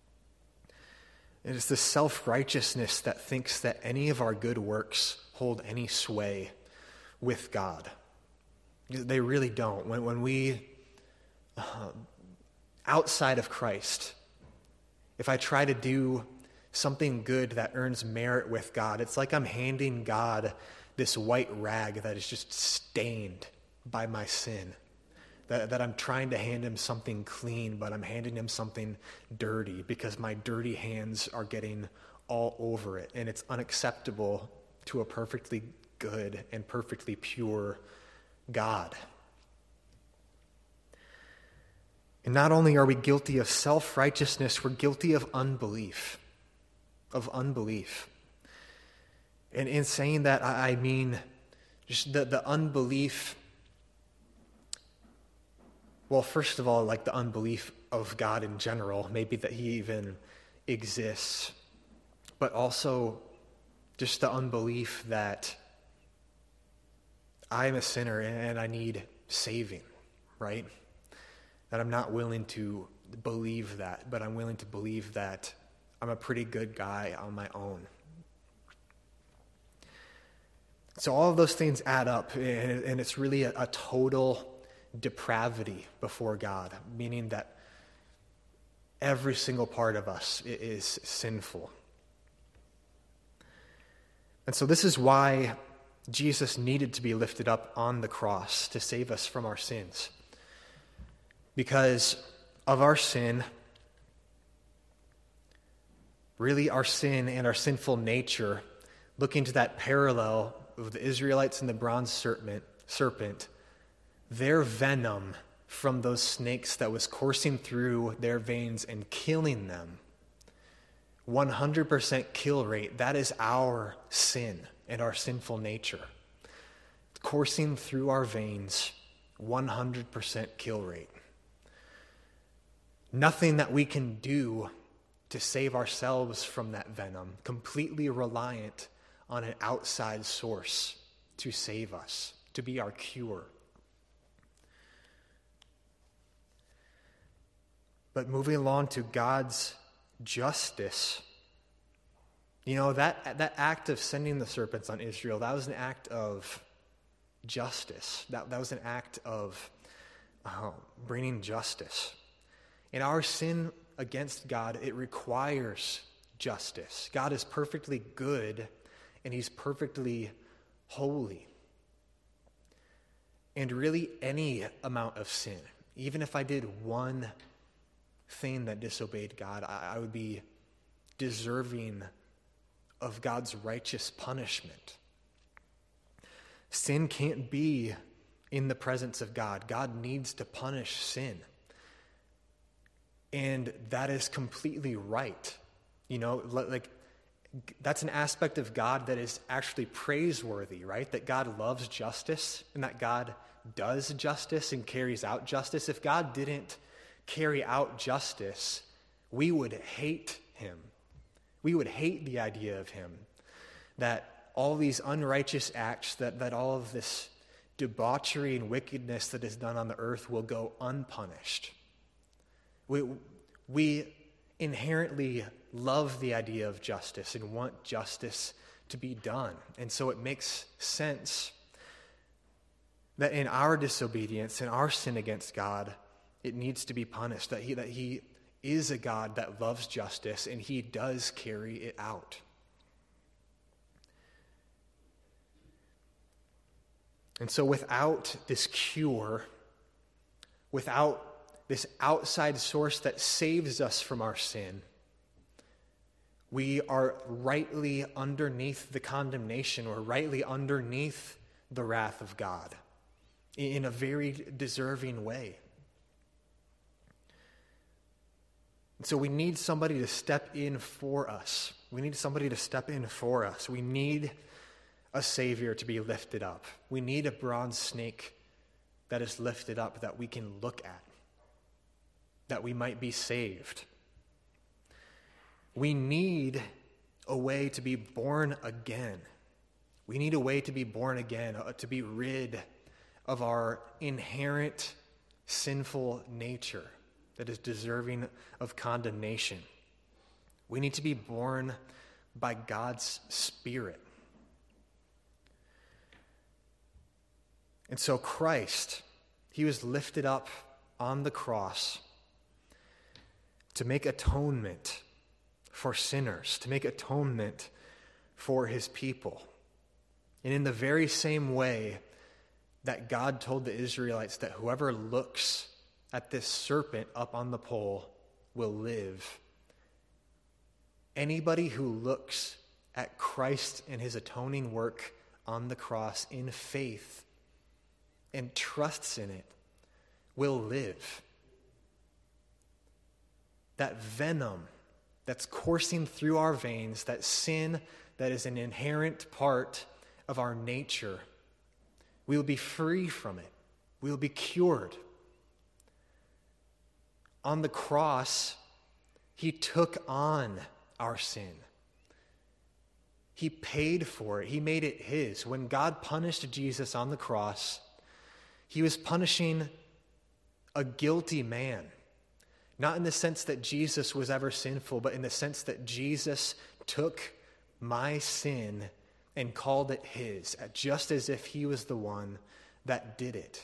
It is the self-righteousness that thinks that any of our good works hold any sway with God. They really don't. When, when we, uh, outside of Christ, if I try to do something good that earns merit with God, it's like I'm handing God this white rag that is just stained by my sin. That, that I'm trying to hand him something clean, but I'm handing him something dirty because my dirty hands are getting all over it. And it's unacceptable to a perfectly good and perfectly pure God. And not only are we guilty of self-righteousness, we're guilty of unbelief. Of unbelief. And in saying that, I mean just the, the unbelief. Well, first of all, like the unbelief of God in general, maybe that he even exists, but also just the unbelief that I'm a sinner and I need saving, right? That I'm not willing to believe that, but I'm willing to believe that I'm a pretty good guy on my own. So all of those things add up, and it's really a, a total depravity before God, meaning that every single part of us is sinful. And so this is why Jesus needed to be lifted up on the cross to save us from our sins. Because of our sin, really our sin and our sinful nature, looking to that parallel of the Israelites and the bronze serpent, serpent, their venom from those snakes that was coursing through their veins and killing them, one hundred percent kill rate, that is our sin and our sinful nature. Coursing through our veins, one hundred percent kill rate. Nothing that we can do to save ourselves from that venom, completely reliant on an outside source to save us, to be our cure. But moving along to God's justice, you know, that, that act of sending the serpents on Israel, that was an act of justice. That, that was an act of uh, bringing justice. In our sin against God, it requires justice. God is perfectly good, and he's perfectly holy. And really any amount of sin, even if I did one thing that disobeyed God, I, I would be deserving of God's righteous punishment. Sin can't be in the presence of God. God needs to punish sin. And that is completely right. You know, like, that's an aspect of God that is actually praiseworthy, right? That God loves justice and that God does justice and carries out justice. If God didn't carry out justice, we would hate him. We would hate the idea of him. That all these unrighteous acts, that, that all of this debauchery and wickedness that is done on the earth will go unpunished. We, we inherently love the idea of justice and want justice to be done. And so it makes sense that in our disobedience, in our sin against God, it needs to be punished, that he, that he is a God that loves justice and he does carry it out. And so without this cure, without this outside source that saves us from our sin, we are rightly underneath the condemnation or rightly underneath the wrath of God in a very deserving way. And so we need somebody to step in for us. We need somebody to step in for us. We need a Savior to be lifted up. We need a bronze snake that is lifted up that we can look at, that we might be saved. We need a way to be born again. We need a way to be born again, uh, to be rid of our inherent sinful nature that is deserving of condemnation. We need to be born by God's Spirit. And so Christ, he was lifted up on the cross to make atonement for sinners, to make atonement for his people. And in the very same way that God told the Israelites that whoever looks at this serpent up on the pole will live, anybody who looks at Christ and his atoning work on the cross in faith and trusts in it will live. That venom that's coursing through our veins, that sin that is an inherent part of our nature, we will be free from it. We will be cured. On the cross, he took on our sin. He paid for it. He made it his. When God punished Jesus on the cross, he was punishing a guilty man. Not in the sense that Jesus was ever sinful, but in the sense that Jesus took my sin and called it his, just as if he was the one that did it.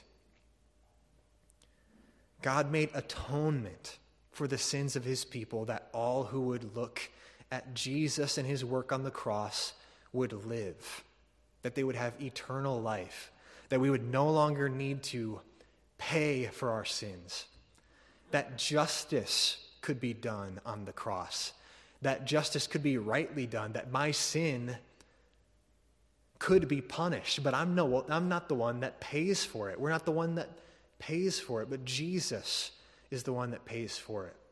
God made atonement for the sins of his people, that all who would look at Jesus and his work on the cross would live, that they would have eternal life, that we would no longer need to pay for our sins, that justice could be done on the cross, that justice could be rightly done, that my sin could be punished, but I'm no, I'm not the one that pays for it. We're not the one that pays for it, but Jesus is the one that pays for it.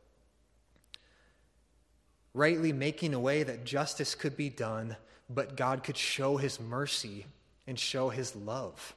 Rightly making a way that justice could be done, but God could show his mercy and show his love.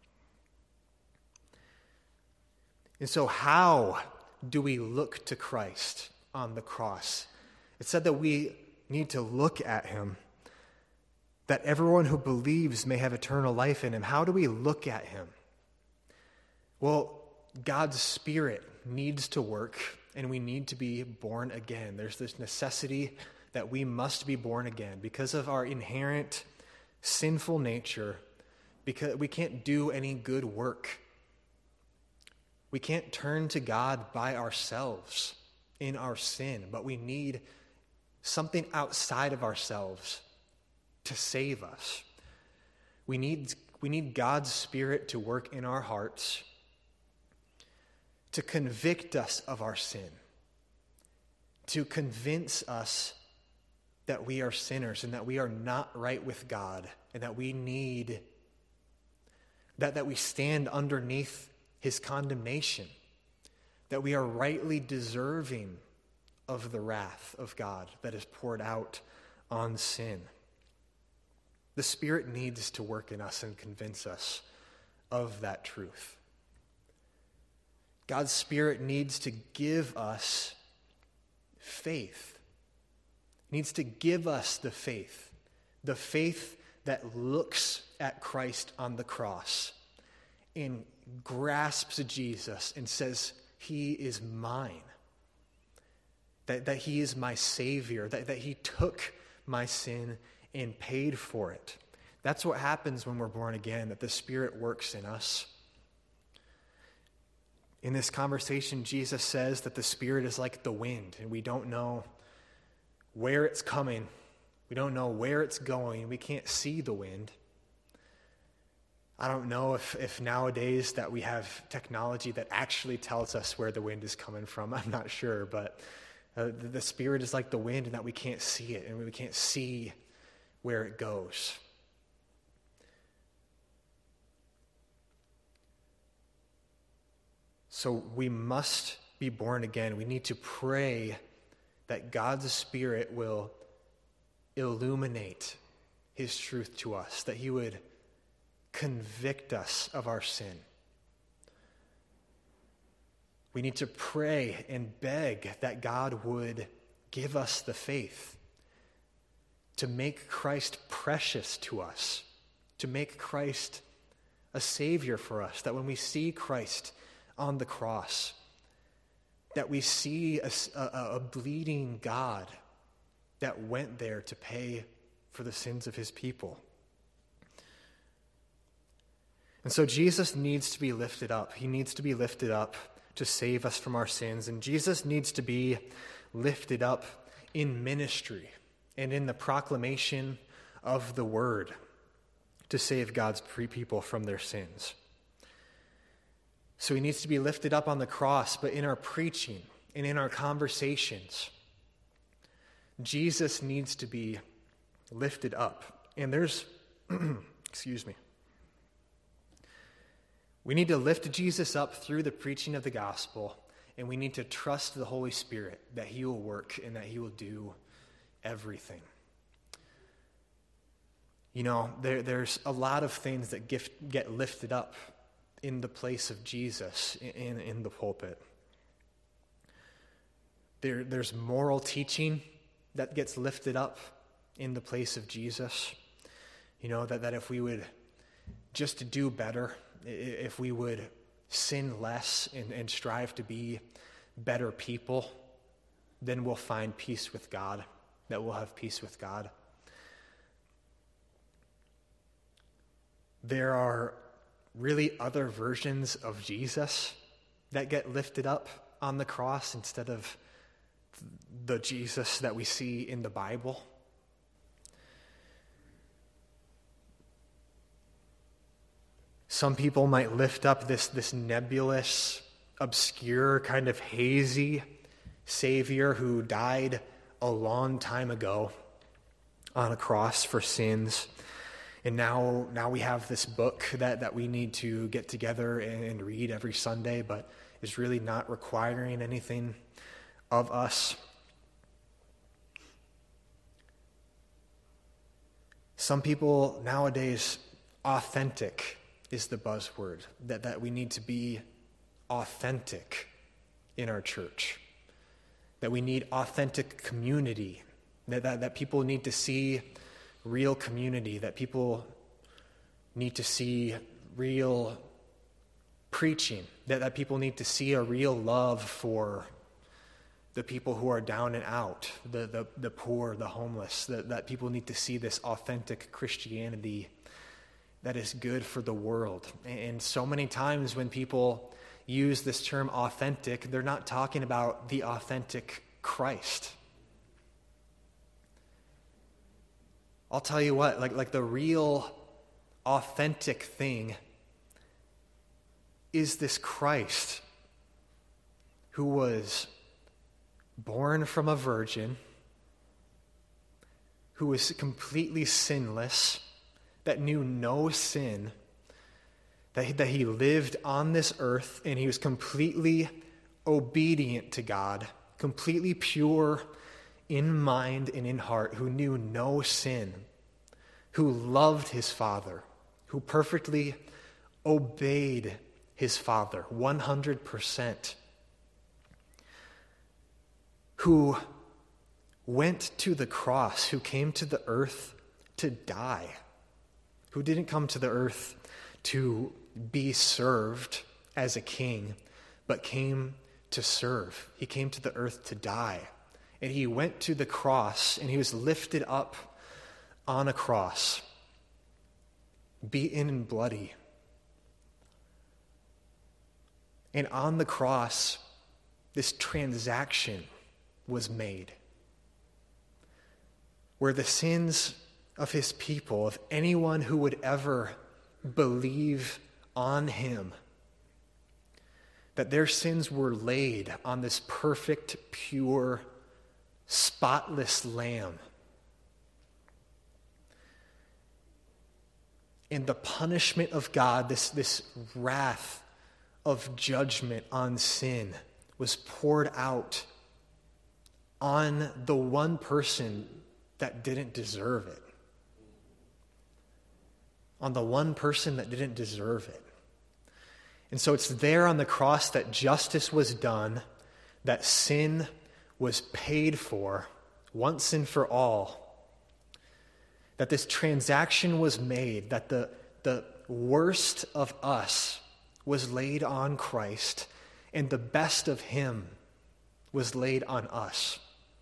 And so how do we look to Christ on the cross? It said that we need to look at him, that everyone who believes may have eternal life in him. How do we look at him? Well, God's Spirit needs to work, and we need to be born again. There's this necessity that we must be born again because of our inherent sinful nature, because we can't do any good work. We can't turn to God by ourselves in our sin, but we need something outside of ourselves to save us. We need, we need God's Spirit to work in our hearts, to convict us of our sin, to convince us that we are sinners and that we are not right with God and that we need, that, that we stand underneath his condemnation, that we are rightly deserving of the wrath of God that is poured out on sin. The Spirit needs to work in us and convince us of that truth. God's Spirit needs to give us faith. He needs to give us the faith, the faith that looks at Christ on the cross and grasps Jesus and says, he is mine, that, that he is my Savior, that, that he took my sin and paid for it. That's what happens when we're born again, that the Spirit works in us. In this conversation, Jesus says that the Spirit is like the wind, and we don't know where it's coming. We don't know where it's going. We can't see the wind. I don't know if, if nowadays that we have technology that actually tells us where the wind is coming from. I'm not sure, but uh, the, the Spirit is like the wind, and that we can't see it, and we can't see where it goes. So we must be born again. We need to pray that God's Spirit will illuminate his truth to us, that he would convict us of our sin. We need to pray and beg that God would give us the faith to make Christ precious to us, to make Christ a Savior for us, that when we see Christ on the cross, that we see a, a, a bleeding God that went there to pay for the sins of his people. And so Jesus needs to be lifted up. He needs to be lifted up to save us from our sins. And Jesus needs to be lifted up in ministry and in the proclamation of the word to save God's people from their sins. So he needs to be lifted up on the cross, but in our preaching and in our conversations, Jesus needs to be lifted up. And there's, excuse me, we need to lift Jesus up through the preaching of the gospel, and we need to trust the Holy Spirit that he will work and that he will do everything. You know, there, there's a lot of things that get, get lifted up in the place of Jesus in, in the pulpit. There, there's moral teaching that gets lifted up in the place of Jesus. You know, that, that if we would just do better, if we would sin less and, and strive to be better people, then we'll find peace with God, that we'll have peace with God. There are really other versions of Jesus that get lifted up on the cross instead of the Jesus that we see in the Bible. Some people might lift up this, this nebulous, obscure, kind of hazy Savior who died a long time ago on a cross for sins. And now, now we have this book that, that we need to get together and, and read every Sunday, but is really not requiring anything of us. Some people nowadays, authentic is the buzzword, that, that we need to be authentic in our church, that we need authentic community, that, that, that people need to see real community, that people need to see real preaching, that, that people need to see a real love for the people who are down and out, the, the, the poor, the homeless, that, that people need to see this authentic Christianity that is good for the world. And so many times when people use this term authentic, they're not talking about the authentic Christ. I'll tell you what, like, like the real authentic thing is this Christ who was born from a virgin, who was completely sinless, that knew no sin, that he, that he lived on this earth and he was completely obedient to God, completely pure in mind and in heart, who knew no sin, who loved his Father, who perfectly obeyed his Father one hundred percent, who went to the cross, who came to the earth to die, who didn't come to the earth to be served as a king, but came to serve. He came to the earth to die. And he went to the cross, and he was lifted up on a cross, beaten and bloody. And on the cross, this transaction was made, where the sins of his people, of anyone who would ever believe on him, that their sins were laid on this perfect, pure, spotless lamb. And the punishment of God, this, this wrath of judgment on sin, was poured out on the one person that didn't deserve it. On the one person that didn't deserve it. And so it's there on the cross that justice was done, that sin was paid for once and for all, that this transaction was made, that the, the worst of us was laid on Christ, and the best of him was laid on us.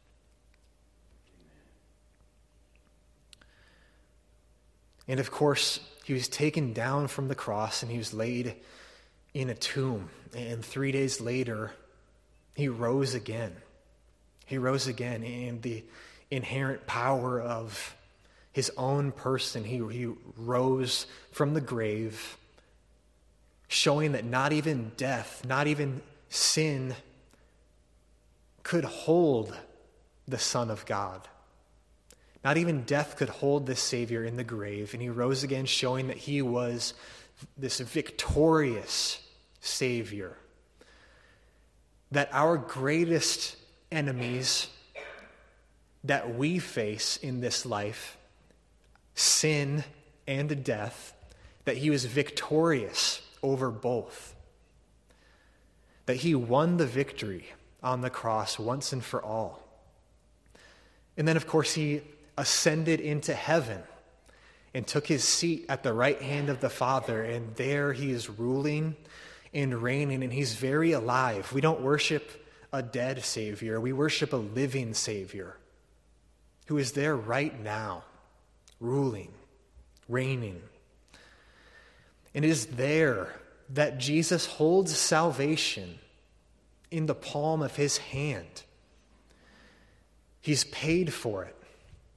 And of course, he was taken down from the cross and he was laid in a tomb. And three days later, he rose again. He rose again in the inherent power of his own person. He, he rose from the grave, showing that not even death, not even sin could hold the Son of God. Not even death could hold this Savior in the grave. And he rose again, showing that he was this victorious Savior. That our greatest enemies that we face in this life, sin and death, that he was victorious over both. That he won the victory on the cross once and for all. And then, of course, he ascended into heaven and took his seat at the right hand of the Father, and there he is ruling and reigning, and he's very alive. We don't worship a dead Savior. We worship a living Savior who is there right now, ruling, reigning. And it is there that Jesus holds salvation in the palm of his hand. He's paid for it.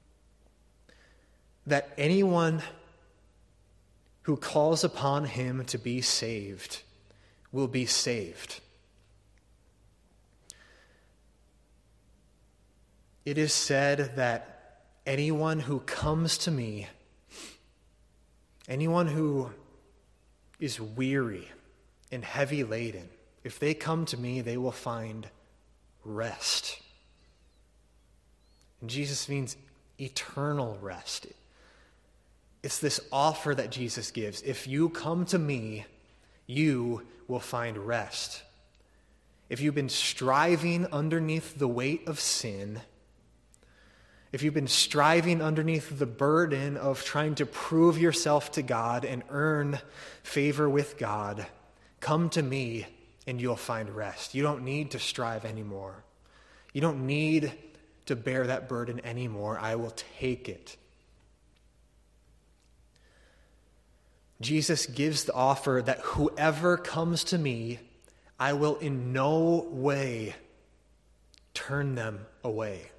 That anyone who calls upon him to be saved will be saved. It is said that anyone who comes to me, anyone who is weary and heavy laden, if they come to me, they will find rest. And Jesus means eternal rest. It's this offer that Jesus gives. If you come to me, you will find rest. If you've been striving underneath the weight of sin, if you've been striving underneath the burden of trying to prove yourself to God and earn favor with God, come to me and you'll find rest. You don't need to strive anymore. You don't need to bear that burden anymore. I will take it. Jesus gives the offer that whoever comes to me, I will in no way turn them away.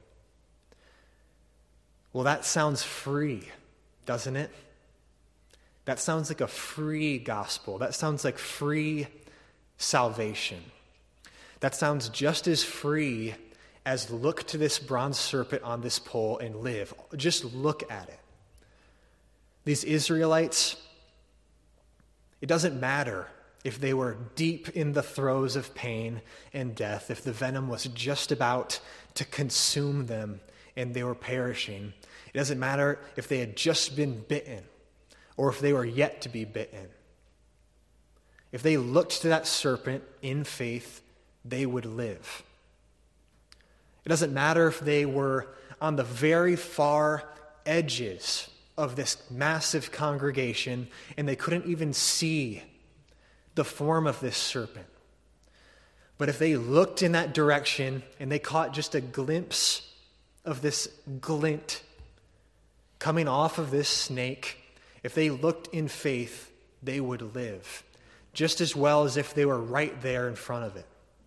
Well, that sounds free, doesn't it? That sounds like a free gospel. That sounds like free salvation. That sounds just as free as look to this bronze serpent on this pole and live. Just look at it. These Israelites, it doesn't matter if they were deep in the throes of pain and death, if the venom was just about to consume them and they were perishing. It doesn't matter if they had just been bitten or if they were yet to be bitten. If they looked to that serpent in faith, they would live. It doesn't matter if they were on the very far edges of this massive congregation and they couldn't even see the form of this serpent. But if they looked in that direction and they caught just a glimpse of this glint coming off of this snake, if they looked in faith, they would live, just as well as if they were right there in front of it.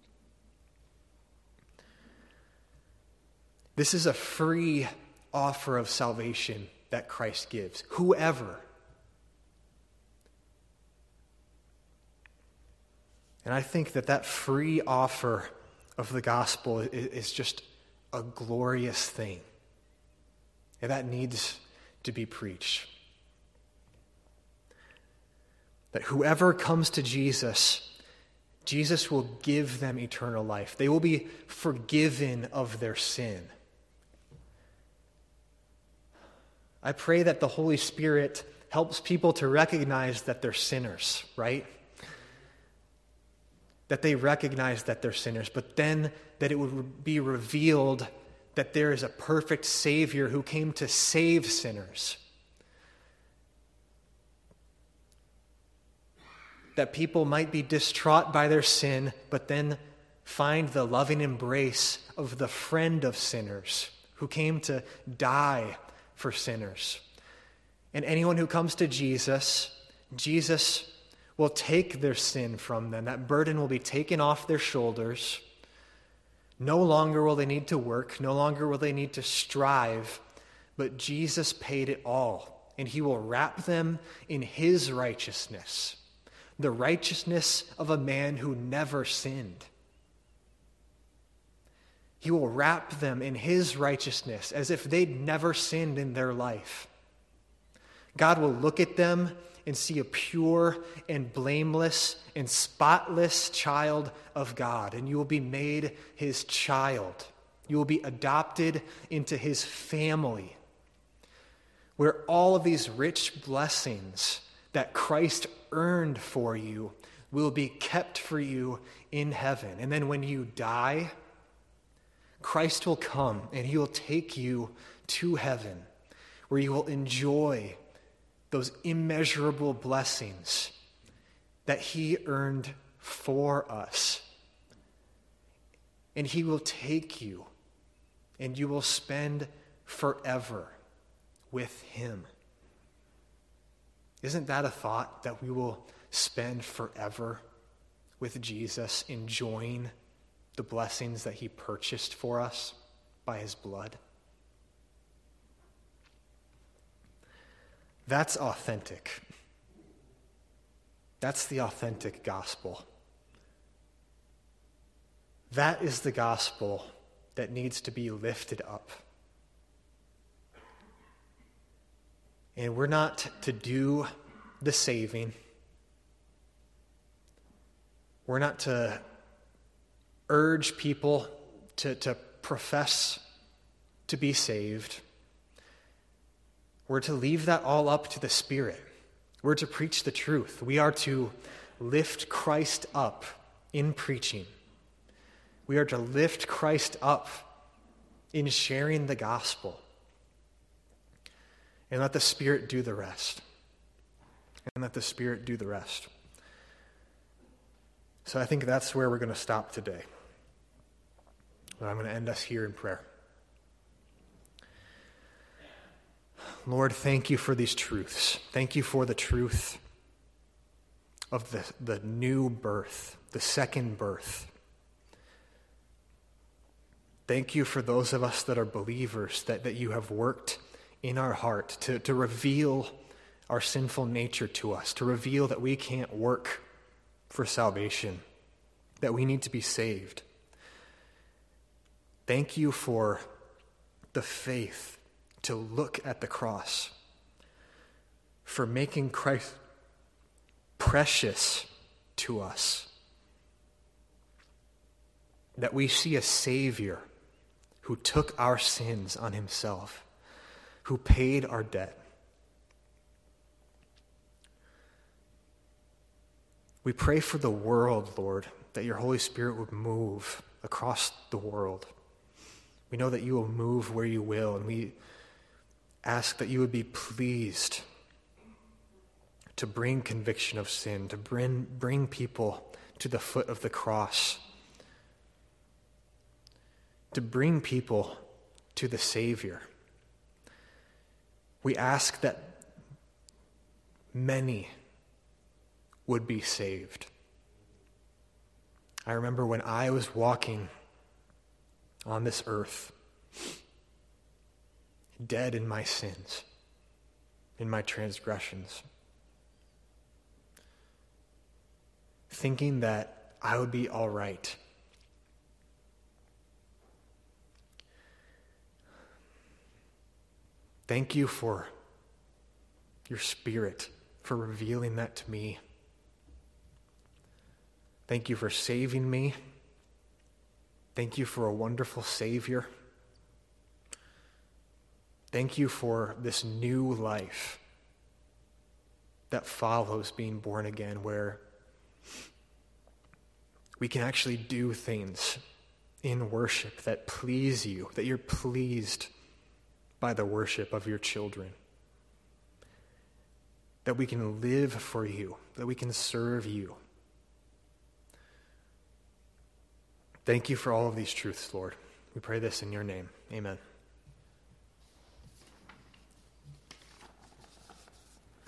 This is a free offer of salvation that Christ gives. Whoever. And I think that that free offer of the gospel is just a glorious thing. And that needs to be preached. That whoever comes to Jesus, Jesus will give them eternal life. They will be forgiven of their sin. I pray that the Holy Spirit helps people to recognize that they're sinners, right? That they recognize that they're sinners, but then that it would be revealed that there is a perfect Savior who came to save sinners. That people might be distraught by their sin, but then find the loving embrace of the friend of sinners who came to die for sinners. And anyone who comes to Jesus, Jesus will take their sin from them. That burden will be taken off their shoulders. No longer will they need to work. No longer will they need to strive. But Jesus paid it all. And he will wrap them in his righteousness. The righteousness of a man who never sinned. He will wrap them in his righteousness as if they'd never sinned in their life. God will look at them and see a pure and blameless and spotless child of God, and you will be made his child. You will be adopted into his family, where all of these rich blessings that Christ earned for you will be kept for you in heaven. And then when you die, Christ will come and he will take you to heaven, where you will enjoy those immeasurable blessings that he earned for us. And he will take you and you will spend forever with him. Isn't that a thought, that we will spend forever with Jesus, enjoying the blessings that he purchased for us by his blood? That's authentic. That's the authentic gospel. That is the gospel that needs to be lifted up. And we're not to do the saving. We're not to urge people to, to profess to be saved. We're to leave that all up to the Spirit. We're to preach the truth. We are to lift Christ up in preaching. We are to lift Christ up in sharing the gospel. And let the Spirit do the rest. And let the Spirit do the rest. So I think that's where we're going to stop today. But I'm going to end us here in prayer. Lord, thank you for these truths. Thank you for the truth of the, the new birth, the second birth. Thank you for those of us that are believers, that, that you have worked in our heart to, to reveal our sinful nature to us, to reveal that we can't work for salvation, that we need to be saved. Thank you for the faith to look at the cross, for making Christ precious to us, that we see a Savior who took our sins on himself, who paid our debt. We pray for the world, Lord, that your Holy Spirit would move across the world. We know that you will move where you will, and we ask that you would be pleased to bring conviction of sin, to bring, bring people to the foot of the cross, to bring people to the Savior. We ask that many would be saved. I remember when I was walking on this earth, dead in my sins, in my transgressions, thinking that I would be all right. Thank you for your Spirit, for revealing that to me. Thank you for saving me. Thank you for a wonderful Savior. Thank you for this new life that follows being born again, where we can actually do things in worship that please you, that you're pleased by the worship of your children, that we can live for you, that we can serve you. Thank you for all of these truths, Lord. We pray this in your name. Amen.